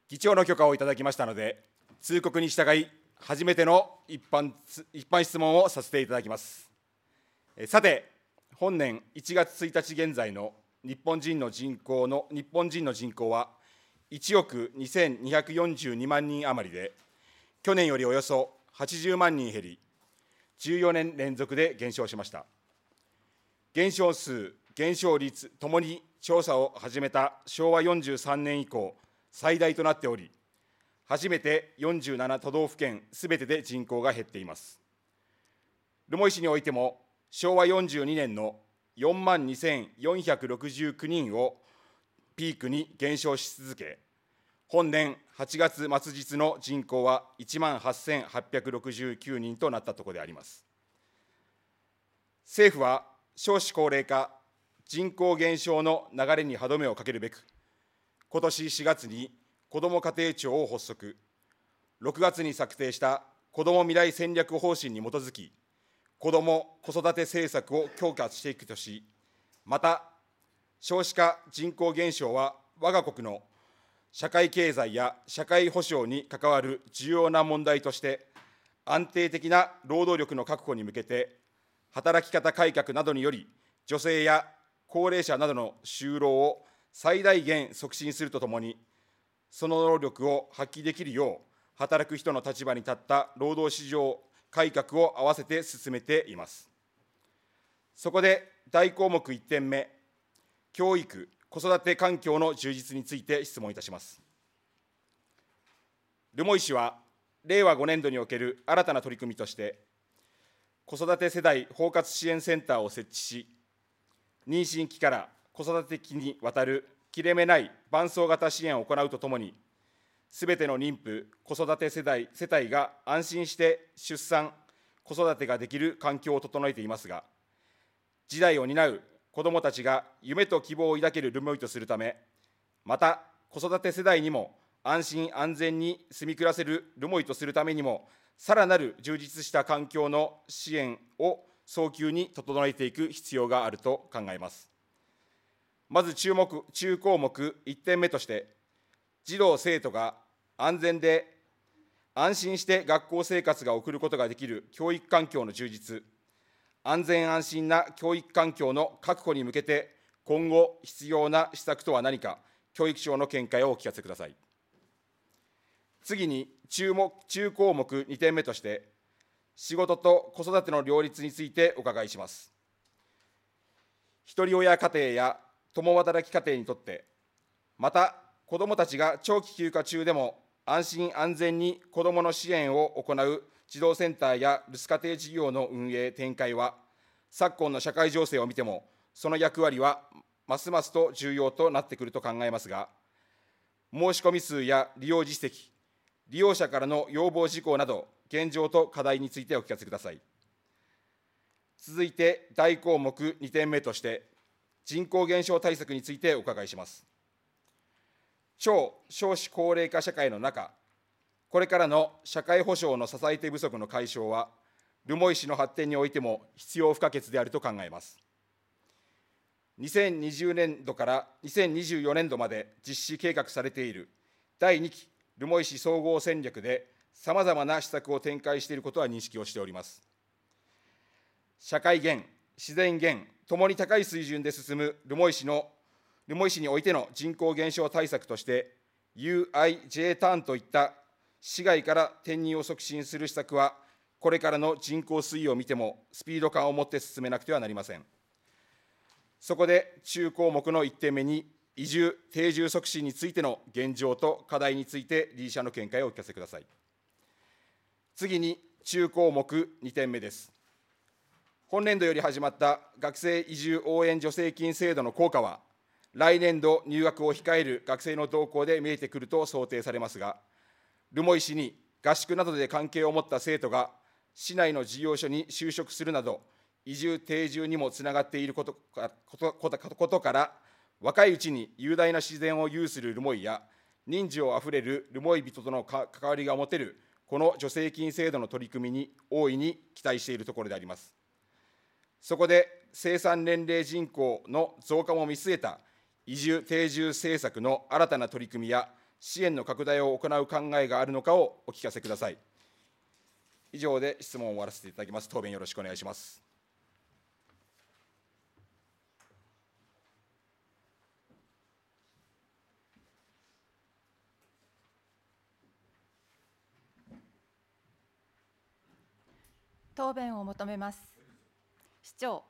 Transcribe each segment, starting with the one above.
議長の許可をいただきましたので、通告に従い、初めての一般質問をさせていただきます。さて、本年1月1日現在の日本人の人口は1億2242万人余りで、去年よりおよそ80万人減り、14年連続で減少しました。減少数、減少率ともに調査を始めた昭和43年以降、最大となっており、初めて47都道府県すべてで人口が減っています。留萌市においても、昭和42年の4万2469人をピークに減少し続け、本年8月末日の人口は1万8869人となったところであります。政府は少子高齢化、人口減少の流れに歯止めをかけるべく、今年4月にこども家庭庁を発足、6月に策定したこども未来戦略方針に基づき、子ども・子育て政策を強化していくとし、また、少子化・人口減少は我が国の社会経済や社会保障に関わる重要な問題として、安定的な労働力の確保に向けて、働き方改革などにより、女性や高齢者などの就労を最大限促進するとともに、その能力を発揮できるよう、働く人の立場に立った労働市場改革を併せて進めています。そこで大項目1点目、教育・子育て環境の充実について質問いたします。留萌市は、令和5年度における新たな取り組みとして、子育て世代包括支援センターを設置し、妊娠期から子育て期にわたる切れ目ない伴走型支援を行うとともに、すべての妊婦・子育て世帯が安心して出産・子育てができる環境を整えていますが、次代を担う子どもたちが夢と希望を抱ける留萌とするため、また子育て世代にも安心安全に住み暮らせる留萌とするためにも、さらなる充実した環境の支援を早急に整えていく必要があると考えます。まず中項目1点目として、児童・生徒が安全で安心して学校生活が送ることができる教育環境の充実、安全安心な教育環境の確保に向けて、今後必要な施策とは何か、教育省の見解をお聞かせください。次に中項目2点目として、仕事と子育ての両立についてお伺いします。ひとり親家庭や共働き家庭にとって、また子どもたちが長期休暇中でも安心安全に子どもの支援を行う児童センターや留守家庭事業の運営・展開は、昨今の社会情勢を見ても、その役割はますますと重要となってくると考えますが、申し込み数や利用実績、利用者からの要望事項など、現状と課題についてお聞かせください。続いて、大項目2点目として、人口減少対策についてお伺いします。少子高齢化社会の中、これからの社会保障の支え手不足の解消は、留萌市の発展においても必要不可欠であると考えます。2020年度から2024年度まで実施計画されている第2期留萌市総合戦略で、さまざまな施策を展開していることは認識をしております。社会減、自然減ともに高い水準で進む留萌市においての人口減少対策として、UI・J ターンといった市外から転入を促進する施策は、これからの人口推移を見てもスピード感を持って進めなくてはなりません。そこで中項目の1点目に、移住・定住促進についての現状と課題について、理事者の見解をお聞かせください。次に中項目2点目です。本年度より始まった学生移住応援助成金制度の効果は、来年度入学を控える学生の動向で見えてくると想定されますが、留萌市に合宿などで関係を持った生徒が市内の事業所に就職するなど、移住・定住にもつながっていることから、若いうちに雄大な自然を有する留萌や、人情あふれる留萌人との関わりが持てるこの助成金制度の取り組みに大いに期待しているところであります。そこで生産年齢人口の増加も見据えた移住・定住政策の新たな取り組みや支援の拡大を行う考えがあるのかをお聞かせください。以上で質問を終わらせていただきます。答弁よろしくお願いします。 答弁を求めます。市長。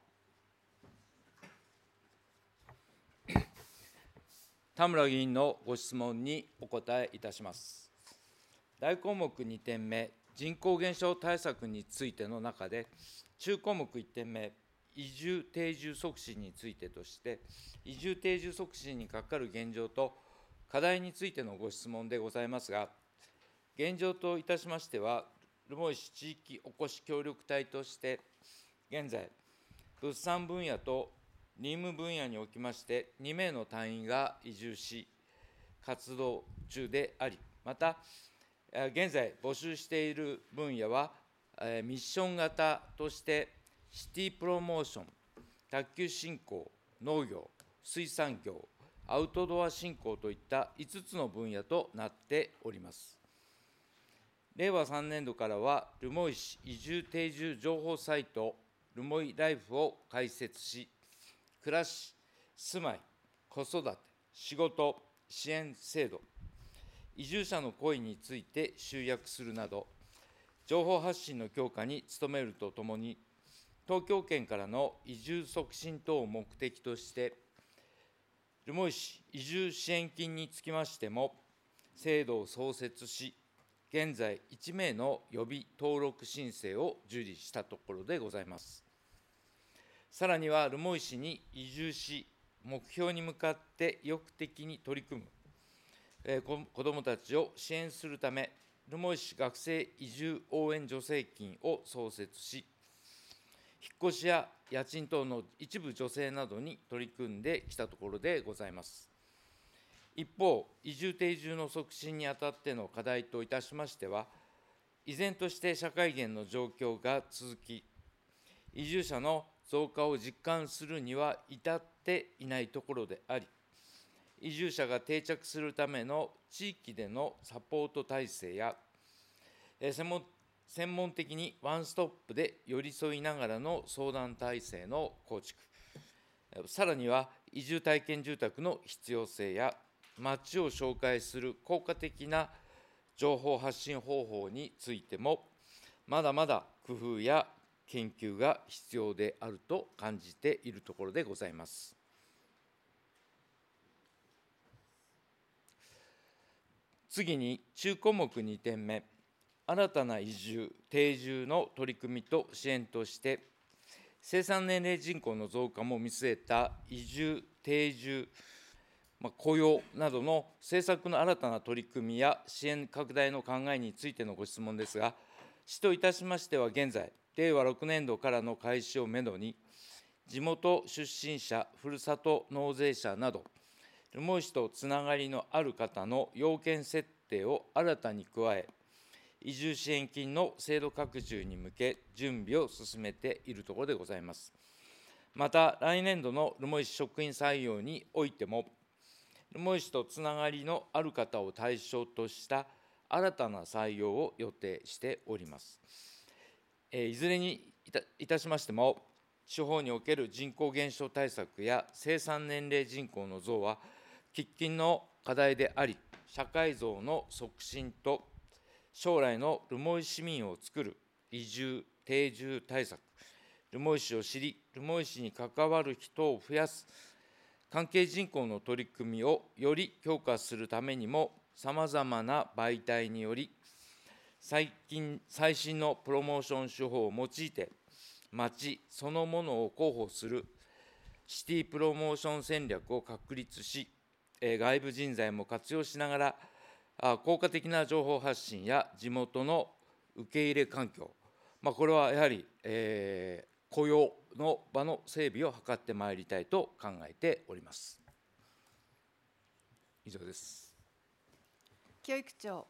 田村議員のご質問にお答えいたします。大項目2点目、人口減少対策についての中で、中項目1点目、移住定住促進についてとして、移住定住促進にかかる現状と課題についてのご質問でございますが、現状といたしましては、留萌市地域おこし協力隊として、現在、物産分野と任務分野におきまして、2名の隊員が移住し、活動中であり、また、現在募集している分野は、ミッション型として、シティプロモーション、卓球振興、農業、水産業、アウトドア振興といった5つの分野となっております。令和3年度からは、留萌市移住定住情報サイト、留萌ライフを開設し、暮らし、住まい、子育て、仕事、支援制度、移住者の声について集約するなど、情報発信の強化に努めるとともに、東京圏からの移住促進等を目的として、留萌市移住支援金につきましても、制度を創設し、現在1名の予備登録申請を受理したところでございます。さらには、留萌市に移住し、目標に向かって意欲的に取り組む、子どもたちを支援するため、留萌市学生移住応援助成金を創設し、引っ越しや家賃等の一部助成などに取り組んできたところでございます。一方、移住定住の促進にあたっての課題といたしましては、依然として社会減の状況が続き、移住者の増加を実感するには至っていないところであり、移住者が定着するための地域でのサポート体制や、専門的にワンストップで寄り添いながらの相談体制の構築、さらには移住体験住宅の必要性や、町を紹介する効果的な情報発信方法についても、まだまだ工夫や研究が必要であると感じているところでございます。次に、中項目2点目、新たな移住・定住の取り組みと支援として、生産年齢人口の増加も見据えた移住・定住、雇用などの政策の新たな取り組みや支援拡大の考えについてのご質問ですが、市といたしましては現在、令和6年度からの開始をめどに、地元出身者、ふるさと納税者など、留萌市とつながりのある方の要件設定を新たに加え、移住支援金の制度拡充に向け、準備を進めているところでございます。また、来年度の留萌市職員採用においても、留萌市とつながりのある方を対象とした新たな採用を予定しております。いずれにいたしましても、地方における人口減少対策や生産年齢人口の増は、喫緊の課題であり、社会増の促進と、将来の留萌市民をつくる移住・定住対策、留萌市を知り、留萌市に関わる人を増やす、関係人口の取り組みをより強化するためにも、さまざまな媒体により、最新のプロモーション手法を用いて、町そのものを広報するシティプロモーション戦略を確立し、外部人材も活用しながら、効果的な情報発信や地元の受け入れ環境、これはやはり、雇用の場の整備を図ってまいりたいと考えております。以上です。 教育長。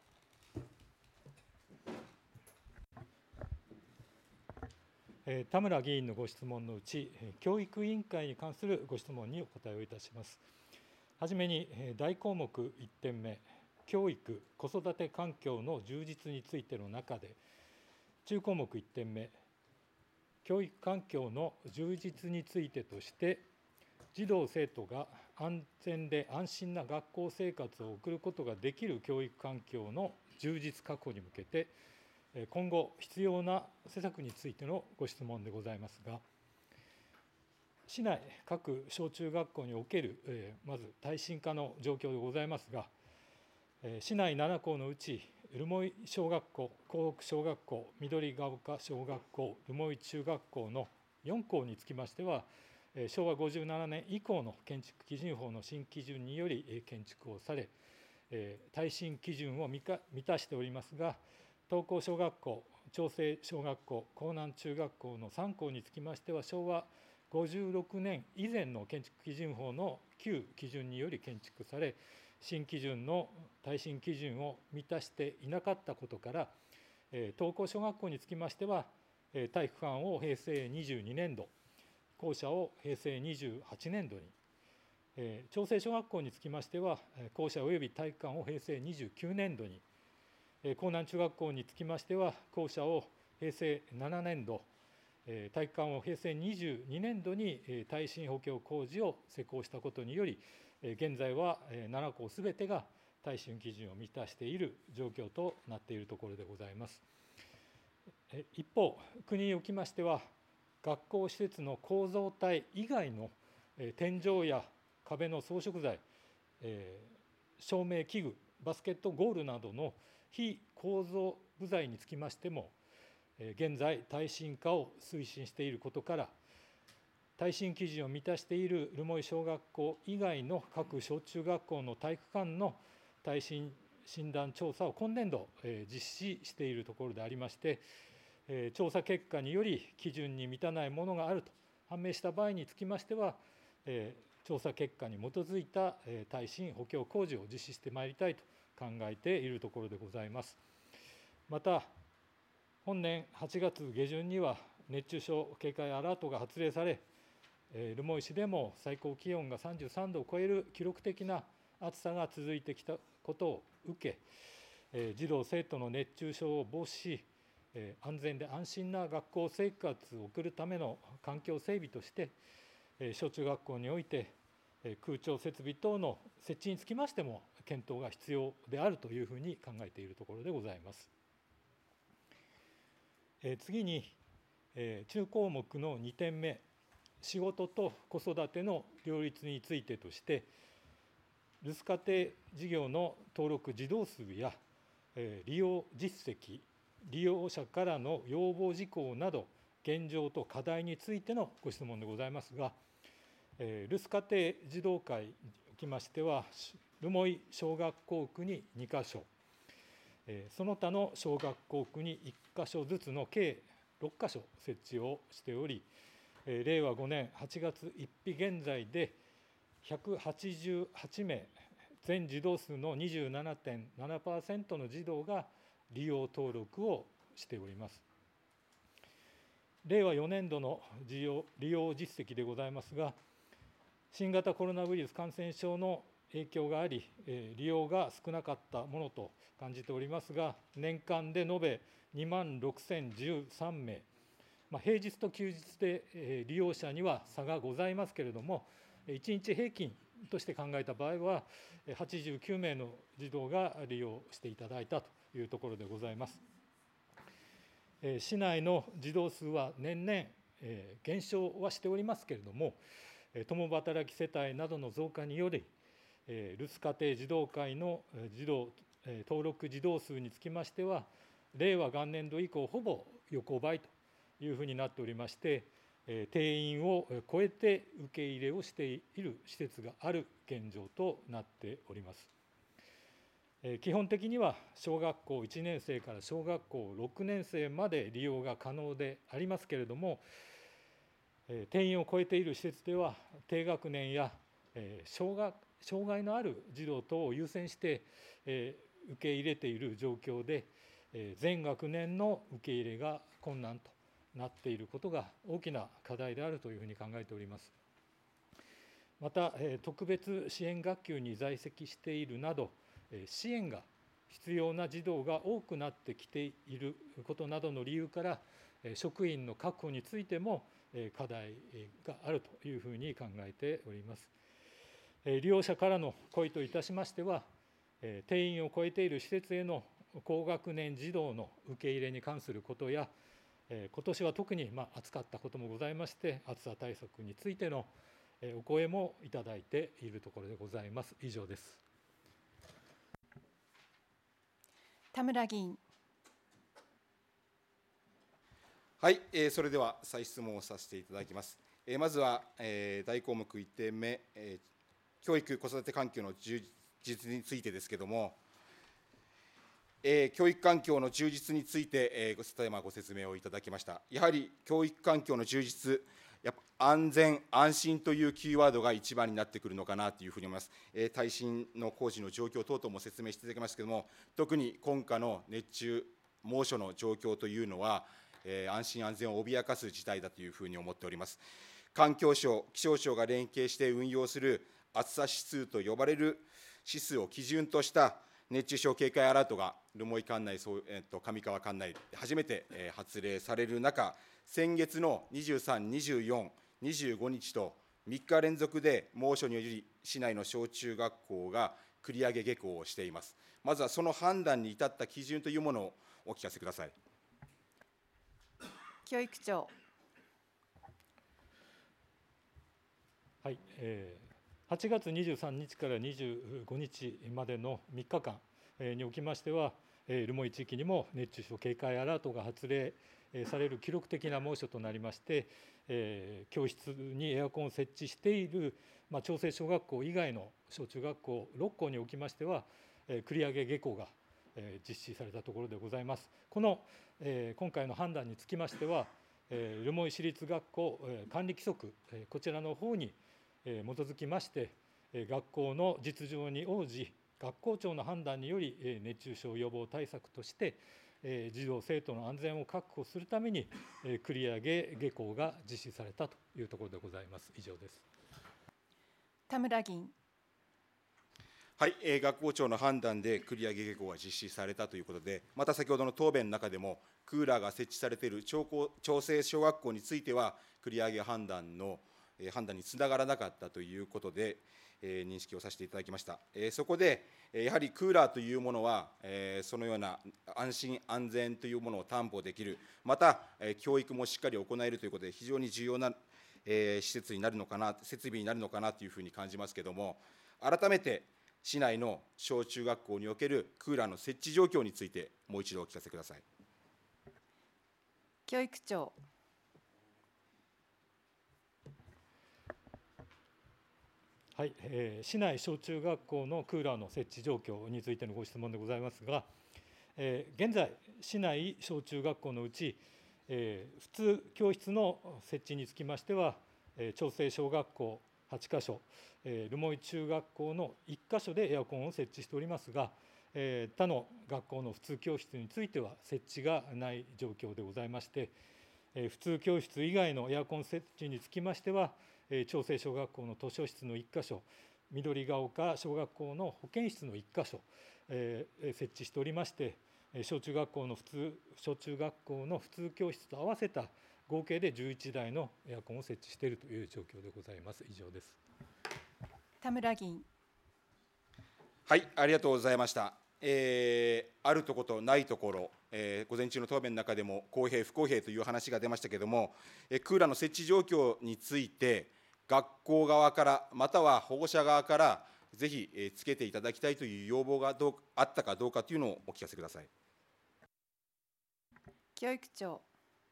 田村議員のご質問のうち、教育委員会に関するご質問にお答えをいたします。はじめに、大項目1点目、 教育・子育て環境の充実についての中で、中項目1点目、教育環境の充実についてとして、児童・生徒が安全で安心な学校生活を送ることができる教育環境の充実確保に向けて、今後必要な施策についてのご質問でございますが、市内各小中学校における、まず耐震化の状況でございますが、市内7校のうち、留萌小学校、江北小学校、緑ヶ丘小学校、留萌中学校の4校につきましては、昭和57年以降の建築基準法の新基準により建築をされ、耐震基準を満たしておりますが、東高小学校、長生小学校、江南中学校の3校につきましては、昭和56年以前の建築基準法の旧基準により建築され、新基準の耐震基準を満たしていなかったことから、東高小学校につきましては、体育館を平成22年度、校舎を平成28年度に、長生小学校につきましては、校舎および体育館を平成29年度に、江南中学校につきましては、校舎を平成7年度、体育館を平成22年度に耐震補強工事を施行したことにより、現在は7校すべてが耐震基準を満たしている状況となっているところでございます。一方、国におきましては、学校施設の構造体以外の天井や壁の装飾材、照明器具、バスケットゴールなどの非構造部材につきましても、現在、耐震化を推進していることから、耐震基準を満たしている留萌小学校以外の各小中学校の体育館の耐震診断調査を今年度実施しているところでありまして、調査結果により基準に満たないものがあると判明した場合につきましては、調査結果に基づいた耐震補強工事を実施してまいりたいと考えているところでございます。また、本年8月下旬には熱中症警戒アラートが発令され、留萌市でも最高気温が33度を超える記録的な暑さが続いてきたことを受け、児童・生徒の熱中症を防止し、安全で安心な学校生活を送るための環境整備として、小中学校において空調設備等の設置につきましても検討が必要であるというふうに考えているところでございます。次に、中項目の2点目、仕事と子育ての両立についてとして、留守家庭事業の登録児童数や利用実績、利用者からの要望事項など、現状と課題についてのご質問でございますが、留守家庭児童会におきましては、留萌小学校区に2カ所、その他の小学校区に1カ所ずつの計6カ所設置をしており、令和5年8月1日現在で188名、全児童数の 27.7% の児童が利用登録をしております。令和4年度の利用実績でございますが、新型コロナウイルス感染症の影響があり、利用が少なかったものと感じておりますが、年間で延べ2万6013名、平日と休日で利用者には差がございますけれども、1日平均として考えた場合は、89名の児童が利用していただいたというところでございます。市内の児童数は年々減少はしておりますけれども、共働き世帯などの増加により、留守家庭児童会の児童登録児童数につきましては、令和元年度以降、ほぼ横ばいというふうになっておりまして、定員を超えて受け入れをしている施設がある現状となっております。基本的には小学校1年生から小学校6年生まで利用が可能でありますけれども、定員を超えている施設では、低学年や障害のある児童等を優先して受け入れている状況で、全学年の受け入れが困難となっていることが大きな課題であるというふうに考えております。また、特別支援学級に在籍しているなど、 支援が必要な児童が多くなってきていることなどの理由から、職員の確保についても課題があるというふうに考えております。利用者からの声といたしましては、定員を超えている施設への高学年児童の受け入れに関することや、今年は特に暑かったこともございまして、暑さ対策についてのお声もいただいているところでございます。以上です。 田村議員。 はい、それでは再質問をさせていただきます。まずは、大項目1点目、教育・子育て環境の充実についてですけれども、教育環境の充実について、ただいまご説明をいただきました。やはり教育環境の充実、安全・安心というキーワードが一番になってくるのかなというふうに思います。耐震の工事の状況等々も説明していただきましたけれども、特に今夏の熱中、猛暑の状況というのは、安心安全を脅かす事態だというふうに思っております。環境省、気象庁が連携して運用する暑さ指数と呼ばれる指数を基準とした熱中症警戒アラートが留萌管内、上川管内で初めて発令される中、先月の23、24、25日と3日連続で猛暑により市内の小中学校が繰り上げ下校をしています。まずはその判断に至った基準というものをお聞かせください。 教育長。 はい、8月23日から25日までの3日間におきましては、留萌地域にも熱中症警戒アラートが発令される記録的な猛暑となりまして、教室にエアコンを設置している、長生小学校以外の小中学校6校におきましては、繰り上げ下校が実施されたところでございます。この今回の判断につきましては、留萌市立学校管理規則、こちらの方に基づきまして、学校の実情に応じ、学校長の判断により熱中症予防対策として、児童・生徒の安全を確保するために、繰り上げ下校が実施されたというところでございます。以上です。 田村議員。 はい、学校長の判断で繰り上げ下校が実施されたということで、また先ほどの答弁の中でも、クーラーが設置されている長生小学校については、繰り上げ判断につながらなかったということで、認識をさせていただきました。そこで、やはりクーラーというものは、そのような安心・安全というものを担保できる、また、教育もしっかり行えるということで、非常に重要な、施設になるのかな、設備になるのかなというふうに感じますけれども、改めて市内の小中学校におけるクーラーの設置状況について、もう一度お聞かせください。 教育長。 はい、市内小中学校のクーラーの設置状況についてのご質問でございますが、現在、市内小中学校のうち、普通教室の設置につきましては、長生小学校8カ所、留萌中学校の1カ所でエアコンを設置しておりますが、他の学校の普通教室については設置がない状況でございまして、普通教室以外のエアコン設置につきましては、長生小学校の図書室の1カ所、緑が丘小学校の保健室の1カ所、設置しておりまして、小中学校の普通教室と合わせた合計で11台のエアコンを設置しているという状況でございます。以上です。 田村議員。 はい、ありがとうございました。あるところとないところ、午前中の答弁の中でも公平、不公平という話が出ましたけれども、クーラーの設置状況について、学校側から、または保護者側から、ぜひつけていただきたいという要望があったかどうかというのをお聞かせください。 教育長。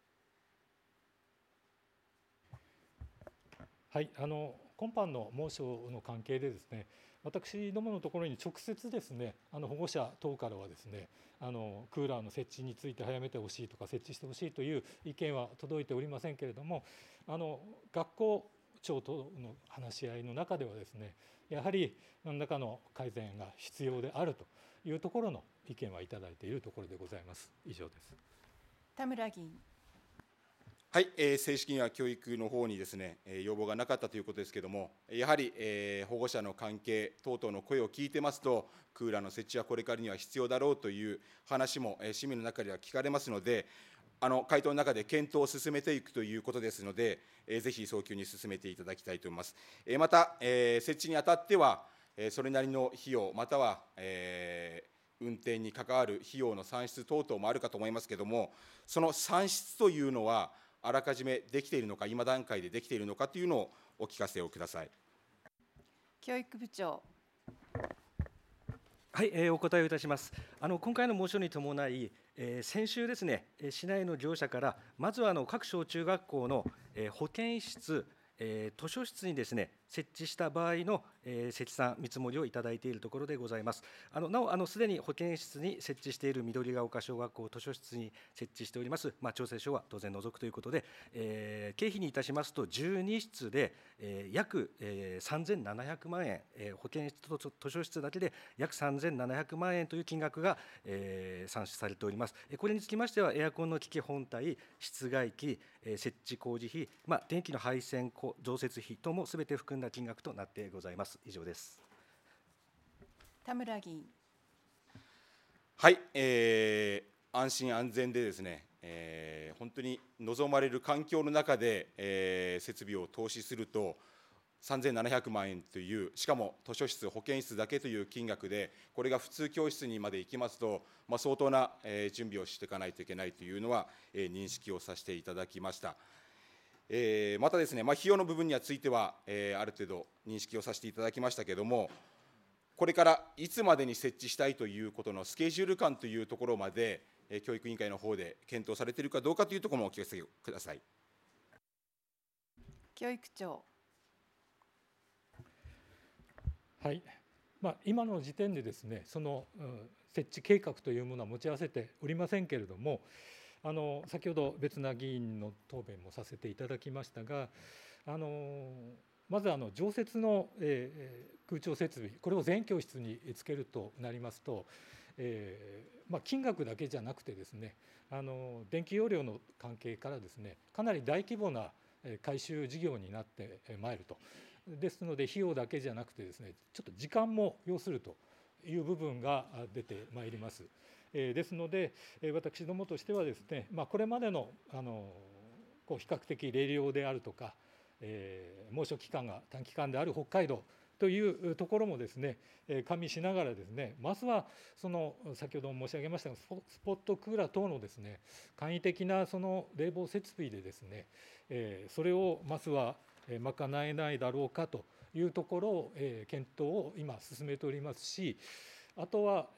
はい、今般の猛暑の関係でですね、私どものところに直接ですね、保護者等からはですね、クーラーの設置について早めてほしいとか設置してほしいという意見は届いておりませんけれども、学校長との話し合いの中ではですね、やはり何らかの改善が必要であるというところの意見はいただいているところでございます。以上です。 田村議員。 ははい、正式には教育の方にですね、要望がなかったということですけれども、やはり、保護者の関係等々の声を聞いてますと、クーラーの設置はこれからには必要だろうという話も、市民の中では聞かれますので、回答の中で検討を進めていくということですので、ぜひ早急に進めていただきたいと思います。また、設置にあたっては、それなりの費用、または、運転に関わる費用の算出等々もあるかと思いますけれども、その算出というのは、あらかじめできているのか、今段階でできているのかというのをお聞かせをください。 教育部長。 はい、お答えをいたします。今回の申し書に伴い、先週ですね、市内の業者から、まずは各小中学校の保健室、図書室にですね、設置した場合の積算見積もりをいただいているところでございます。なお、すでに保健室に設置している緑が丘小学校図書室に設置しております、調整書は当然除くということで、経費にいたしますと、12室で約3700万円、保健室と図書室だけで約3700万円という金額が算出されております。これにつきましては、エアコンの機器本体、室外機、設置工事費、電気の配線増設費等もすべて含んだ金額となってございます。以上です。 田村議員。 はい、安心安全でですね、本当に望まれる環境の中で、設備を投資すると、3700万円という、しかも図書室、保健室だけという金額で、これが普通教室にまで行きますと、相当な準備をしていかないといけないというのは、認識をさせていただきました。またですね、費用の部分については、ある程度認識をさせていただきましたけれども、これからいつまでに設置したいということのスケジュール感というところまで、教育委員会の方で検討されているかどうかというところもお聞かせください。 教育長。 はい、今の時点でですね、その設置計画というものは持ち合わせておりませんけれども、先ほど別な議員の答弁もさせていただきましたが、まず常設の空調設備、これを全教室につけるとなりますと、金額だけじゃなくてですね、電気容量の関係からですね、かなり大規模な改修事業になってまいると。ですので、費用だけじゃなくてですね、ちょっと時間も要するという部分が出てまいります。ですので、私どもとしてはですね、これまでの比較的冷涼であるとか、猛暑期間が短期間である北海道というところもですね、加味しながらですね、まずは先ほども申し上げましたが、スポットクーラー等のですね、簡易的な冷房設備でですね、それをまずは賄えないだろうかというところを検討を今進めておりますし、あとは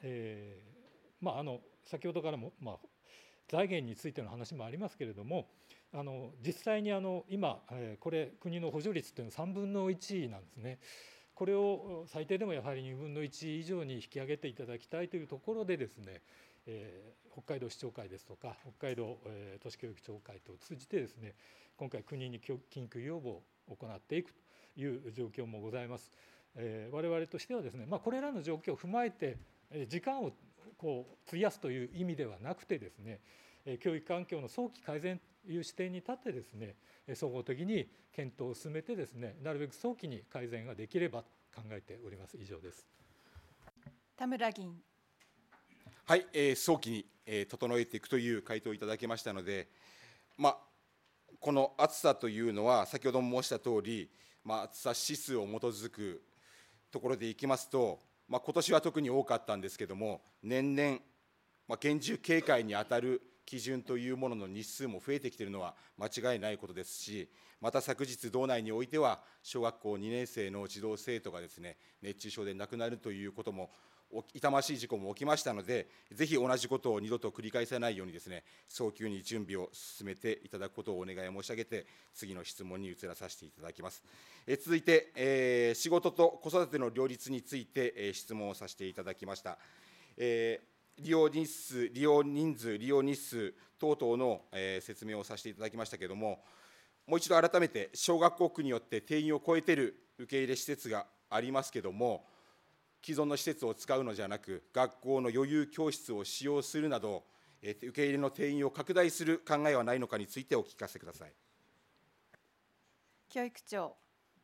先ほどからも財源についての話もありますけれども、実際に今これ国の補助率というのは3分の1なんですね。これを最低でもやはり2分の1以上に引き上げていただきたいというところでですね、北海道市長会ですとか北海道都市教育庁会と通じてですね、今回国に緊急要望を行っていくという状況もございます。我々としてはですね、これらの状況を踏まえて時間を費やすという意味ではなくてですね、教育環境の早期改善という視点に立ってですね、総合的に検討を進めてですね、なるべく早期に改善ができればと考えております。以上です。 田村議員。 はい、早期に整えていくという回答をいただきましたので、この暑さというのは、先ほども申したとおり、暑さ指数を基づくところでいきますと、今年は特に多かったんですけれども、年々、厳重警戒に当たる基準というものの日数も増えてきているのは間違いないことですし、また昨日、道内においては、小学校2年生の児童生徒がですね、熱中症で亡くなるということも、痛ましい事故も起きましたので、ぜひ同じことを二度と繰り返さないようにですね、早急に準備を進めていただくことをお願い申し上げて、次の質問に移らさせていただきます。続いて、仕事と子育ての両立について、質問をさせていただきました。利用人数、利用日数等々の説明をさせていただきましたけれども、もう一度改めて、小学校区によって定員を超えている受け入れ施設がありますけれども、既存の施設を使うのじゃなく、学校の余裕教室を使用するなど、 受け入れの定員を拡大する考えはないのかについてお聞かせください。 教育長。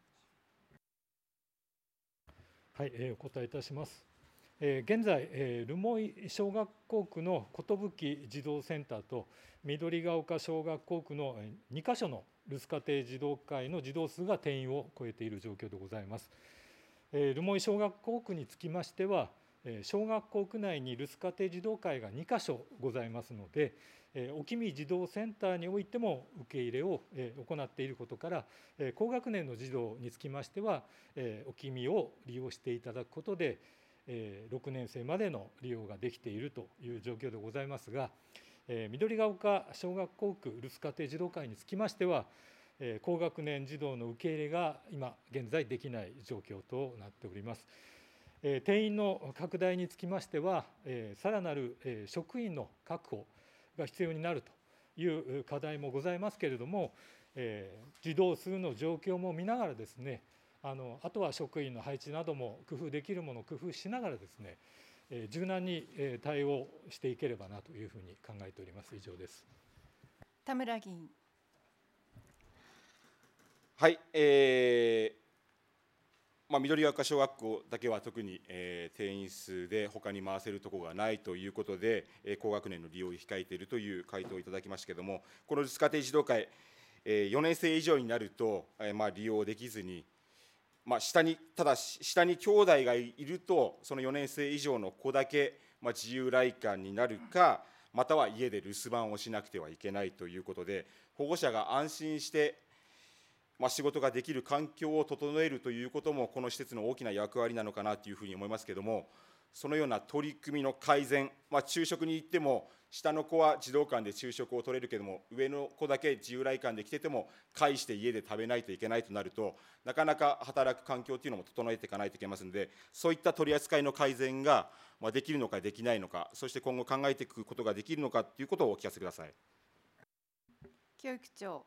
はい、お答えいたします。現在、留萌小学校区の寿児童センターと緑ヶ丘小学校区の2カ所の留守家庭児童会の児童数が定員を超えている状況でございます。留萌小学校区につきましては、小学校区内に留守家庭児童会が2カ所ございますので、沖見児童センターにおいても受け入れを行っていることから、高学年の児童につきましては、沖見を利用していただくことで、6年生までの利用ができているという状況でございますが、緑ヶ丘小学校区留守家庭児童会につきましては、高学年児童の受け入れが今現在できない状況となっております。定員の拡大につきましては、さらなる職員の確保が必要になるという課題もございますけれども、児童数の状況も見ながらですね、あとは職員の配置なども工夫できるものを工夫しながらですね、柔軟に対応していければなというふうに考えております。以上です。 田村議員。 はい、緑ヶ丘小学校だけは特に、定員数で他に回せるところがないということで、高学年の利用を控えているという回答をいただきましたけれども、この留守家庭児童会、4年生以上になると、利用できずに、ただ下に兄弟がいると、その4年生以上の子だけ、自由来館になるか、または家で留守番をしなくてはいけないということで、保護者が安心して仕事ができる環境を整えるということも、この施設の大きな役割なのかなというふうに思いますけれども、そのような取り組みの改善、昼食に行っても、下の子は児童館で昼食を取れるけれども、上の子だけ自由来館で来てても、介して家で食べないといけないとなると、なかなか働く環境というのも整えていかないといけませんので、そういった取り扱いの改善ができるのかできないのか、そして今後考えていくことができるのかということをお聞かせください。 教育長。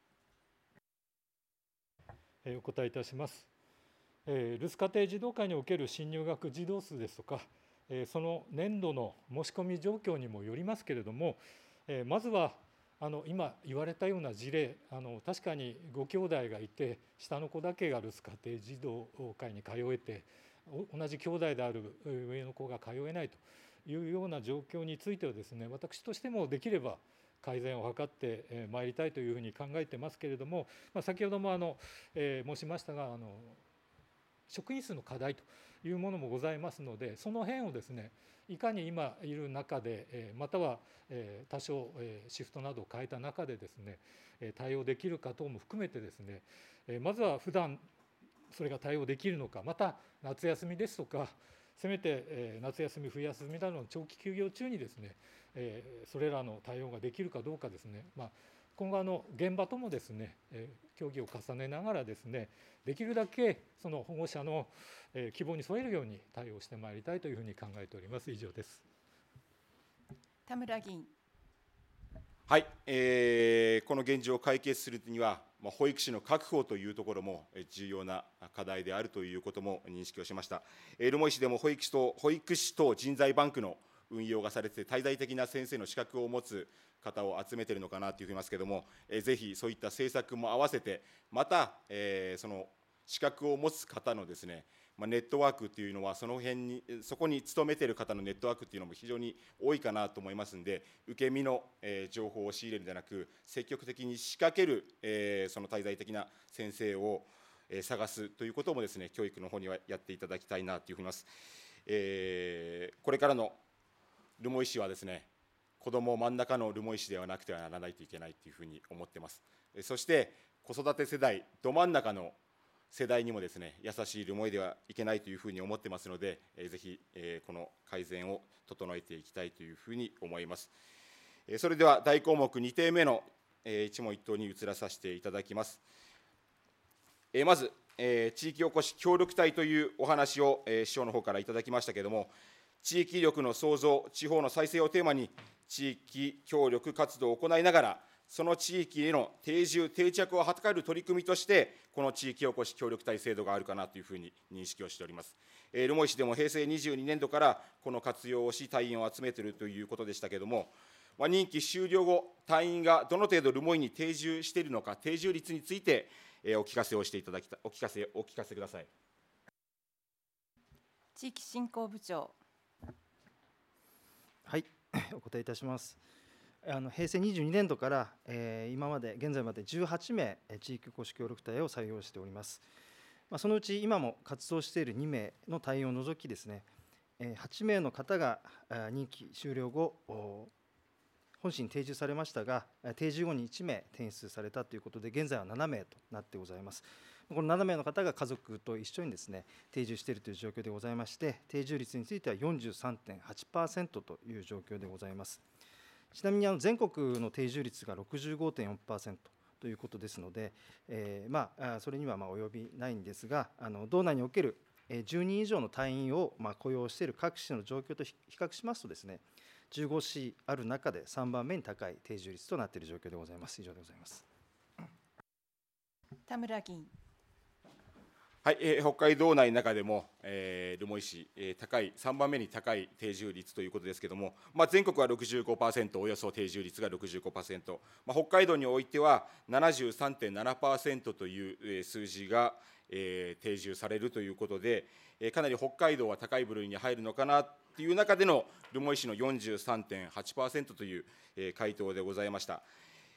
お答えいたします。留守家庭児童会における新入学児童数ですとか、その年度の申し込み状況にもよりますけれども、まずは今言われたような事例、確かにご兄弟がいて、下の子だけが留守家庭児童会に通えて、同じ兄弟である上の子が通えないというような状況についてはですね、私としてもできれば改善を図ってまいりたいというふうに考えてますけれども、先ほども申しましたが、職員数の課題というものもございますので、その辺をですね、いかに今いる中で、または多少シフトなどを変えた中でですね、対応できるか等も含めてですね、まずは普段それが対応できるのか、また夏休みですとか、せめて夏休み、冬休みなどの長期休業中にですね、それらの対応ができるかどうかですね、今後現場ともですね、協議を重ねながらですね、できるだけその保護者の希望に沿えるように対応してまいりたいというふうに考えております。以上です。 田村議員。 はい、この現状を解決するには、保育士の確保というところも重要な課題であるということも認識をしました。留萌市でも保育士と人材バンクの運用がされて、滞在的な先生の資格を持つ方を集めているのかなというふうに思いますけれども、ぜひそういった政策も合わせて、また、その資格を持つ方のですね、ネットワークというのはそこに勤めている方のネットワークというのも非常に多いかなと思いますので、受け身の情報を仕入れるのではなく、積極的に仕掛けるその滞在的な先生を探すということもですね、教育の方にはやっていただきたいなというふうに思います。これからの留萌市はですね、子ども真ん中の留萌市ではなくてはならないといけないというふうに思っています。そして子育て世代ど真ん中の世代にもですね、優しい留萌ではいけないというふうに思ってますので、ぜひこの改善を整えていきたいというふうに思います。それでは大項目2点目の一問一答に移らさせていただきます。まず地域おこし協力隊というお話を市長の方からいただきましたけれども、地域力の創造、地方の再生をテーマに地域協力活動を行いながら、その地域への定住、定着を図る取り組みとして、この地域おこし協力隊制度があるかなというふうに認識をしております。留萌市でも平成22年度からこの活用をし、隊員を集めているということでしたけれども、 任期終了後、隊員がどの程度留萌院に定住しているのか、定住率についてお聞かせをしていただきたい、お聞かせください。 地域振興部長。 はい、お答えいたします。平成22年度から、今まで、現在まで18名、地域おこし協力隊を採用しております。そのうち今も活動している2名の隊員を除きですね、8名の方が任期終了後、本市に定住されましたが、定住後に1名転出されたということで、現在は7名となってございます。この7名の方が家族と一緒にですね、定住しているという状況でございまして、定住率については 43.8% という状況でございます。ちなみに全国の定住率が 65.4% ということですので、それには及びないんですが、道内における10人以上の隊員を雇用している各市の状況と比較しますとですね、15市ある中で3番目に高い定住率となっている状況でございます。以上でございます。 田村議員。 はい、北海道内の中でも、留萌市、高い、3番目に高い定住率ということですけれども、全国は 65%、およそ定住率が 65%、北海道においては 73.7% という数字が、定住されるということで、かなり北海道は高い部類に入るのかなという中での留萌市の 43.8% という回答でございました。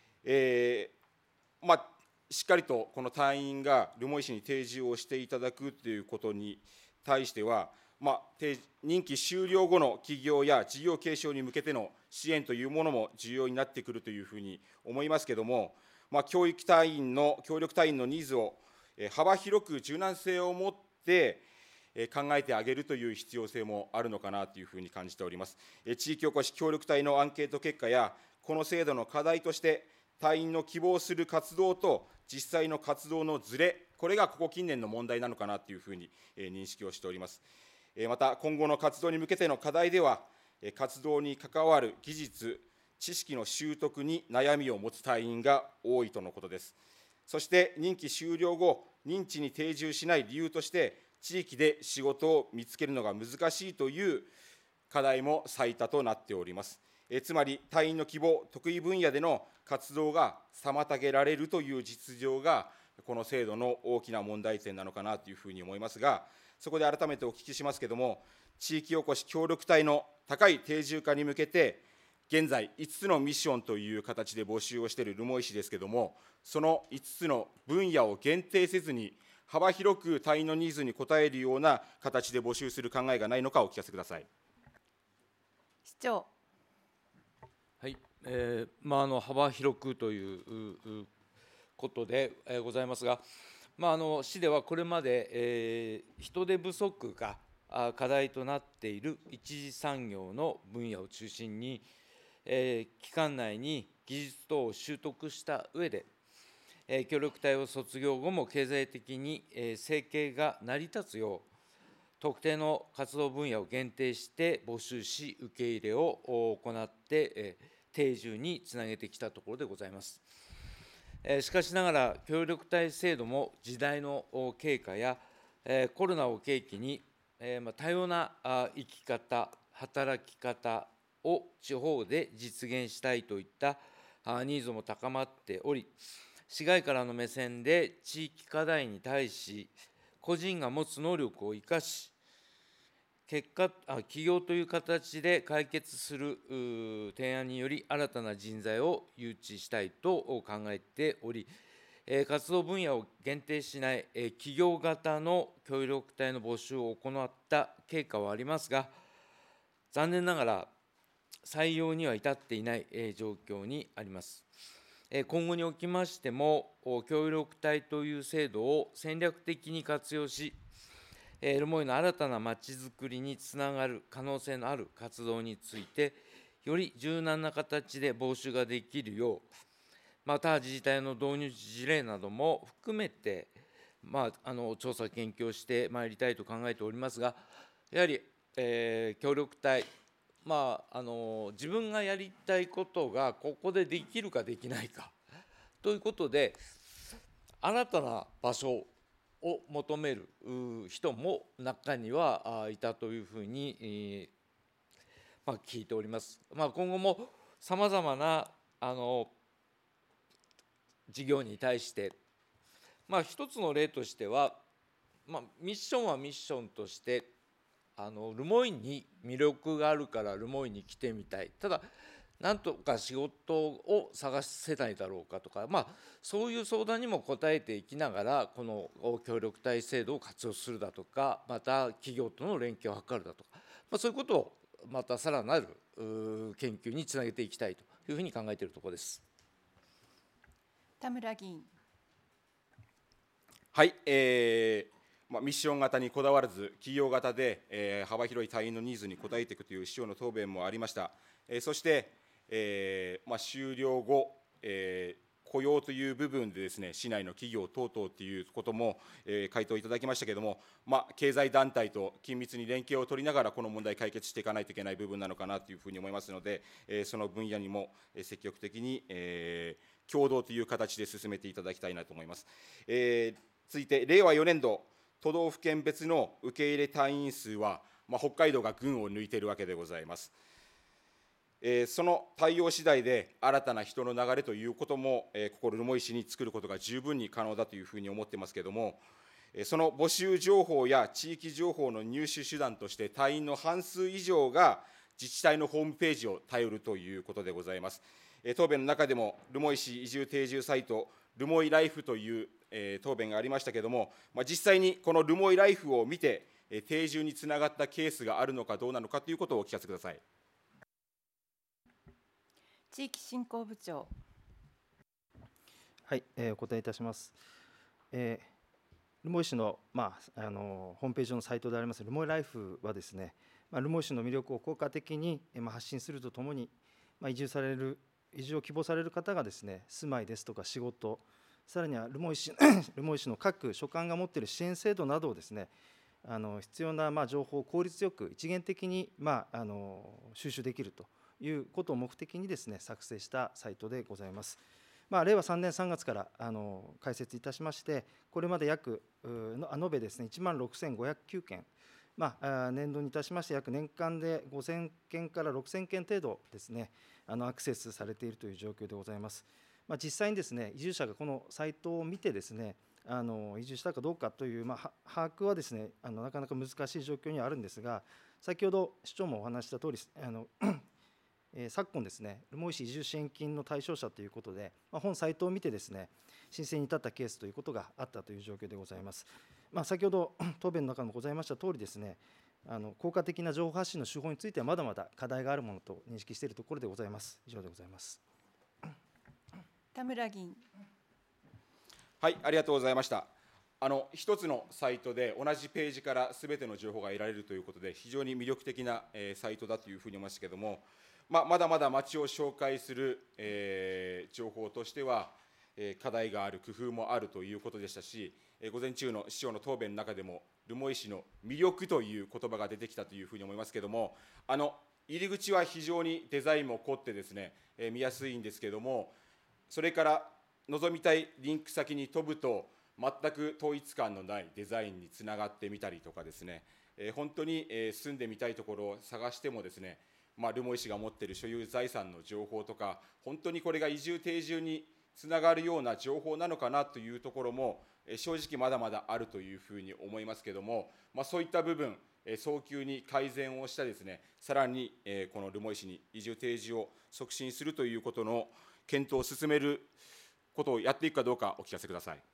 しっかりとこの隊員が留萌市に定住をしていただくということに対しては、任期終了後の企業や事業継承に向けての支援というものも重要になってくるというふうに思いますけれども、協力隊員のニーズを幅広く柔軟性を持って考えてあげるという必要性もあるのかなというふうに感じております。地域おこし協力隊のアンケート結果や、この制度の課題として、隊員の希望する活動と実際の活動のずれ、これがここ近年の問題なのかなというふうに認識をしております。また、今後の活動に向けての課題では、活動に関わる技術、知識の習得に悩みを持つ隊員が多いとのことです。そして任期終了後、任地に定住しない理由として、地域で仕事を見つけるのが難しいという課題も最多となっております。つまり、隊員の希望、得意分野での活動が妨げられるという実情が、この制度の大きな問題点なのかなというふうに思いますが、そこで改めてお聞きしますけれども、地域おこし協力隊の高い定住化に向けて、現在、5つのミッションという形で募集をしている留萌市ですけれども、その5つの分野を限定せずに、幅広く隊員のニーズに応えるような形で募集する考えがないのかお聞かせください。 市長。 はい、幅広くということでございますが、市ではこれまで、人手不足が課題となっている一次産業の分野を中心に、期間内に技術等を習得した上で、協力隊を卒業後も経済的に生計が成り立つよう、特定の活動分野を限定して募集し、受け入れを行って、定住につなげてきたところでございます。しかしながら、協力隊制度も時代の経過やコロナを契機に、多様な生き方、働き方を地方で実現したいといったニーズも高まっており、市外からの目線で地域課題に対し、個人が持つ能力を生かし、企業という形で解決する提案により、新たな人材を誘致したいと考えており、活動分野を限定しない企業型の協力隊の募集を行った経過はありますが、残念ながら採用には至っていない状況にあります。今後におきましても、協力隊という制度を戦略的に活用し、留萌の新たなまちづくりにつながる可能性のある活動について、より柔軟な形で募集ができるよう、他自治体の導入事例なども含めて、調査、研究してまいりたいと考えておりますが、やはり、協力隊、自分がやりたいことがここでできるかできないかということで、新たな場所を求める人も中にはいたというふうに聞いております。今後もさまざまな事業に対して、一つの例としては、ミッションはミッションとして留萌に魅力があるから留萌に来てみたい、ただなんとか仕事を探せないだろうかとか、そういう相談にも応えていきながらこの協力隊制度を活用するだとか、また企業との連携を図るだとか、そういうことをまたさらなる研究につなげていきたいというふうに考えているところです。 田村議員。 はい、ミッション型にこだわらず、企業型で、幅広い隊員のニーズに応えていくという市長の答弁もありました。そして、終了後、雇用という部分でですね、市内の企業等々ということも、回答いただきましたけれども、経済団体と緊密に連携を取りながら、この問題解決していかないといけない部分なのかなというふうに思いますので、その分野にも積極的に、共同という形で進めていただきたいなと思います。続いて、令和4年度、都道府県別の受け入れ隊員数は、北海道が群を抜いているわけでございます。その対応次第で新たな人の流れということも、ここ留萌市に作ることが十分に可能だというふうに思ってますけれども、その募集情報や地域情報の入手手段として、隊員の半数以上が自治体のホームページを頼るということでございます。答弁の中でも、留萌市移住定住サイト、留萌ライフという答弁がありましたけれども、実際にこの留萌ライフを見て、定住につながったケースがあるのかどうなのかということをお聞かせください。 地域振興部長。 はい、お答えいたします。留萌市の、ホームページ上のサイトであります留萌ライフはですね、留萌市の魅力を効果的に発信するとともに、移住を希望される方がですね、住まいですとか仕事、さらには留萌市の各所管が持っている支援制度などをですね、必要な情報を効率よく一元的に収集できるということを目的にですね、作成したサイトでございます。令和3年3月から開設いたしまして、これまで約延べですね、16,509件、年度にいたしまして約年間で5000件から6000件程度ですね、アクセスされているという状況でございます。実際にですね、移住者がこのサイトを見てですね、移住したかどうかという、把握はですね、なかなか難しい状況にはあるんですが、先ほど市長もお話したとおり、昨今ですね、留萌市移住支援金の対象者ということで、本サイトを見てですね、申請に至ったケースということがあったという状況でございます。先ほど答弁の中にもございましたとおりですね、効果的な情報発信の手法についてはまだまだ課題があるものと認識しているところでございます。以上でございます。 田村議員。 はい、ありがとうございました。一つのサイトで同じページからすべての情報が得られるということで、非常に魅力的なサイトだというふうに思いますけれども、まだまだ町を紹介する情報としては、課題がある、工夫もあるということでしたし、午前中の市長の答弁の中でも、留萌市の魅力という言葉が出てきたというふうに思いますけれども、入り口は非常にデザインも凝ってですね、見やすいんですけれども、それから望みたいリンク先に飛ぶと、全く統一感のないデザインにつながってみたりとかですね、本当に住んでみたいところを探してもですね、留萌市が持っている所有財産の情報とか、本当にこれが移住定住につながるような情報なのかなというところも、正直まだまだあるというふうに思いますけれども、そういった部分、早急に改善をしたですね、さらにこの留萌市に移住定住を促進するということの検討を進めることをやっていくかどうかお聞かせください。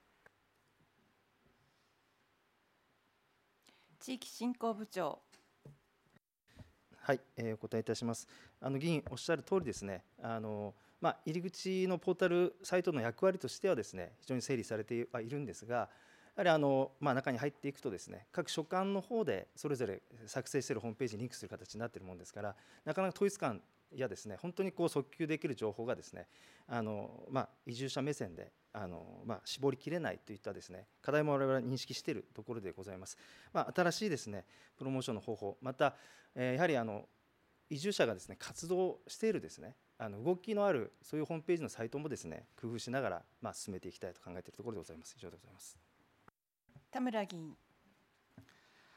地域振興部長。 はい、お答えいたします。議員おっしゃる通りですね、入り口のポータルサイトの役割としてはですね、非常に整理されてはいるんですが、やはり中に入っていくとですね、各所管の方でそれぞれ作成しているホームページにリンクする形になっているものですから、なかなか統一感やですね、本当に訴求できる情報がですね、移住者目線で絞りきれないといったですね、課題も我々は認識しているところでございます。新しいですね、プロモーションの方法、またやはり移住者がですね、活動しているですね、動きのあるそういうホームページのサイトもですね、工夫しながら進めていきたいと考えているところでございます。以上でございます。 田村議員。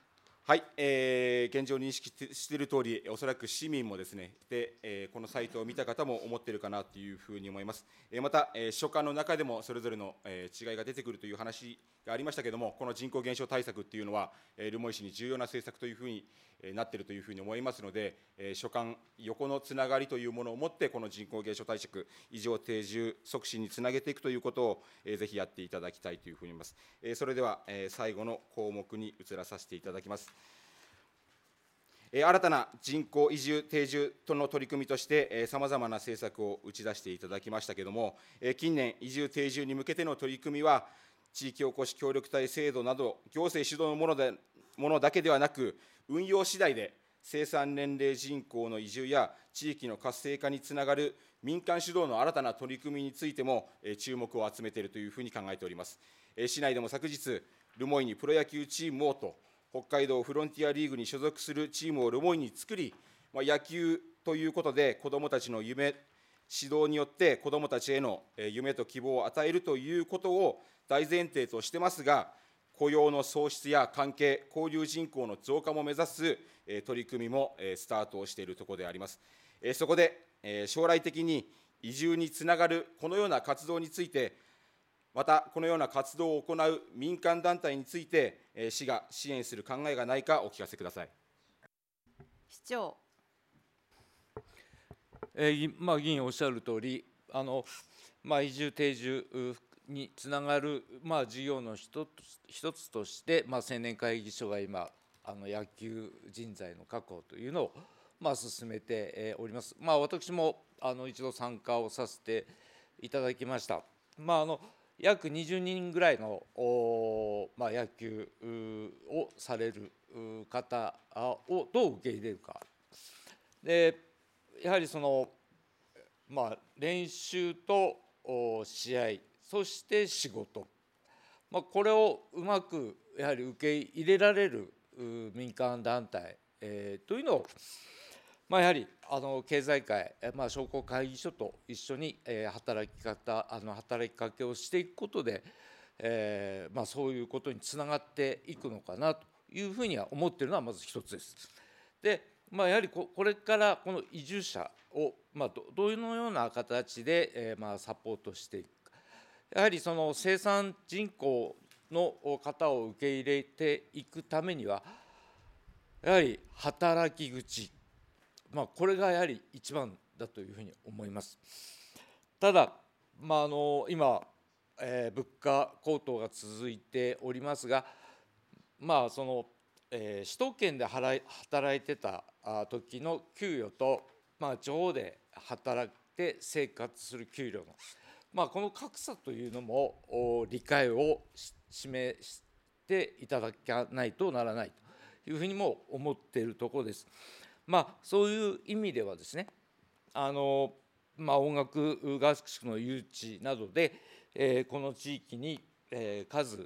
はい、現状認識している通り、おそらく市民もですね、このサイトを見た方も思っているかなというふうに思います。また、書簡の中でもそれぞれの違いが出てくるという話がありましたけれども、この人口減少対策というのは、留萌市に重要な政策というふうになっているというふうに思いますので、書簡、横のつながりというものをもって、この人口減少対策、異常定住促進につなげていくということを、ぜひやっていただきたいというふうに思います。それでは、最後の項目に移らさせていただきます。新たな人口移住、定住との取り組みとして、さまざまな政策を打ち出していただきましたけれども、近年、移住、定住に向けての取り組みは、地域おこし協力隊制度など、行政主導のものだけではなく、運用次第で生産年齢人口の移住や地域の活性化につながる民間主導の新たな取り組みについても、注目を集めているというふうに考えております。市内でも昨日、留萌にプロ野球チームをと、北海道フロンティアリーグに所属するチームを留萌に作り、野球ということで子どもたちの夢、指導によって子どもたちへの夢と希望を与えるということを大前提としてますが、雇用の創出や関係、交流人口の増加も目指す取り組みもスタートをしているところであります。そこで将来的に移住につながるこのような活動について、またこのような活動を行う民間団体について、市が支援する考えがないかお聞かせください。 市長。 議員おっしゃるとおり、移住定住につながる、事業の一つとして、青年会議所が今野球人材の確保というのを、進めております。私も一度参加をさせていただきました。約20人ぐらいの野球をされる方をどう受け入れるか。でやはり練習と試合、そして仕事、これをうまくやはり受け入れられる民間団体、というのを、やはり経済界、商工会議所と一緒に働きかけをしていくことで、そういうことにつながっていくのかなというふうには思っているのはまず一つです。でやはりこれからこの移住者を、どのような形でサポートしていくか、やはりその生産人口の方を受け入れていくためには、やはり働き口、これがやはり一番だというふうに思います。ただ、今、物価高騰が続いておりますが、首都圏で働いてた時の給与と、地方で働いて生活する給料の、この格差というのも理解を示していただかないとならないというふうにも思っているところです。そういう意味ではですね、音楽合宿の誘致などで、この地域に、数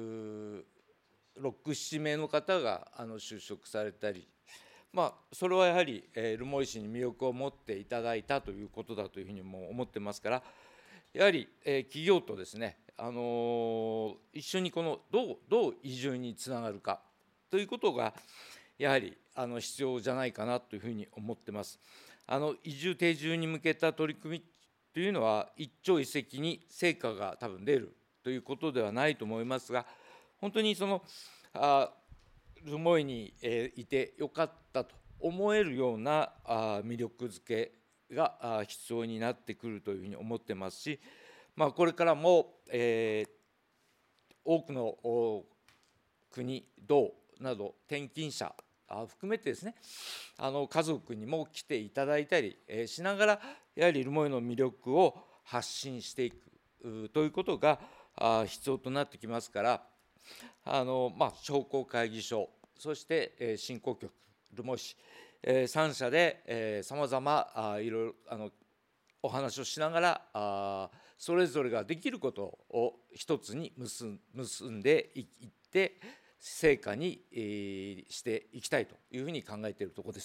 6、7名の方が就職されたり、それはやはり留萌市に魅力を持っていただいたということだというふうにも思ってますから、やはり企業とですね、一緒にどう移住につながるかということがやはり必要じゃないかなというふうに思ってます。移住定住に向けた取り組みというのは一朝一夕に成果が多分出るということではないと思いますが、本当に留萌にいてよかったと思えるような魅力づけが必要になってくるというふうに思ってますし、これからも多くの国、道など転勤者含めてですね、家族にも来ていただいたりしながら、やはり留萌の魅力を発信していくということが必要となってきますから、商工会議所、そして振興局、留萌市、3社でさまざまいろいろお話をしながら、それぞれができることを一つに結んでいって成果にしていきたいというふうに考えているところです。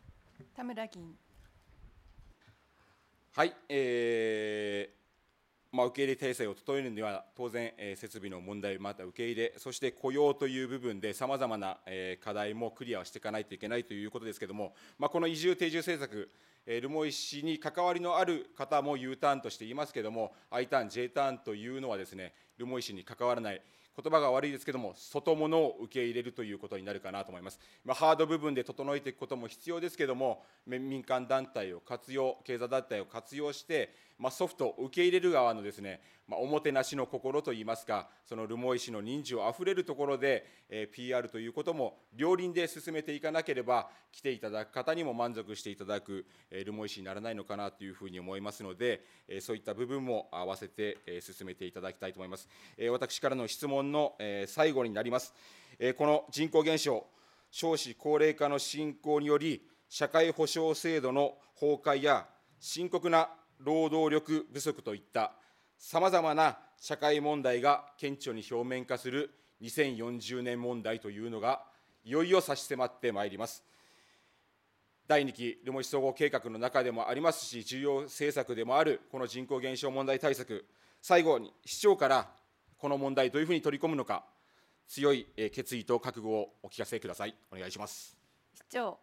田村議員。 はい、 受け入れ体制を整えるには、当然、設備の問題、また受け入れ、そして雇用という部分で、さまざまな課題もクリアをしていかないといけないということですけれども、この移住定住政策、留萌市に関わりのある方も U ターンとして言いますけれども、I ターン、J ターンというのはですね、留萌市に関わらない、言葉が悪いですけれども、外物を受け入れるということになるかなと思います。ハード部分で整えていくことも必要ですけれども、民間団体を活用、経済団体を活用して、ソフト、受け入れる側のですね、おもてなしの心といいますか、その留萌市の人情あふれるところで、PR ということも両輪で進めていかなければ、来ていただく方にも満足していただく留萌市にならないのかなというふうに思いますので、そういった部分も合わせて進めていただきたいと思います。私からの質問の最後になります。この人口減少、少子高齢化の進行により、社会保障制度の崩壊や深刻な労働力不足といったさまざまな社会問題が顕著に表面化する2040年問題というのがいよいよ差し迫ってまいります。第2期留萌市総合計画の中でもありますし、重要政策でもあるこの人口減少問題対策、最後に市長からこの問題どういうふうに取り込むのか、強い決意と覚悟をお聞かせください。お願いします。 市長。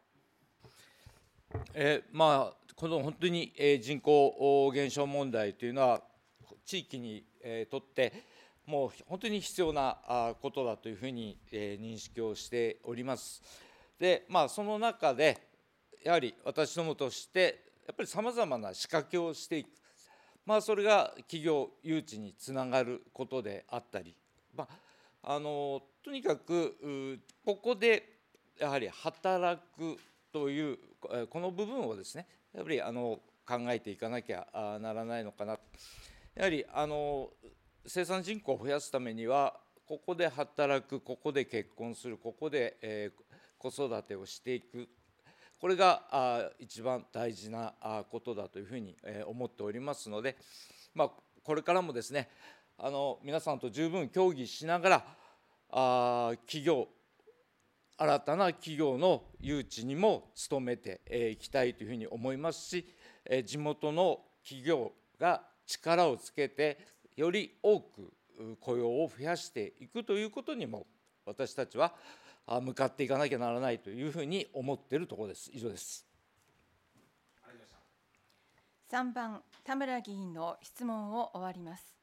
この本当に人口減少問題というのは、地域にとってもう本当に必要なことだというふうに認識をしております。で、その中でやはり私どもとしてやっぱりさまざまな仕掛けをしていく、それが企業誘致につながることであったり、とにかくここでやはり働くというこの部分をですね、やっぱり考えていかなきゃならないのかな。やはり生産人口を増やすためには、ここで働く、ここで結婚する、ここで子育てをしていく、これが一番大事なことだというふうに思っておりますので、これからもですね、皆さんと十分協議しながら、新たな企業の誘致にも努めていきたいというふうに思いますし、地元の企業が力をつけて、より多く雇用を増やしていくということにも、私たちは向かっていかなきゃならないというふうに思っているところです。以上です。 3番、田村議員の質問を終わります。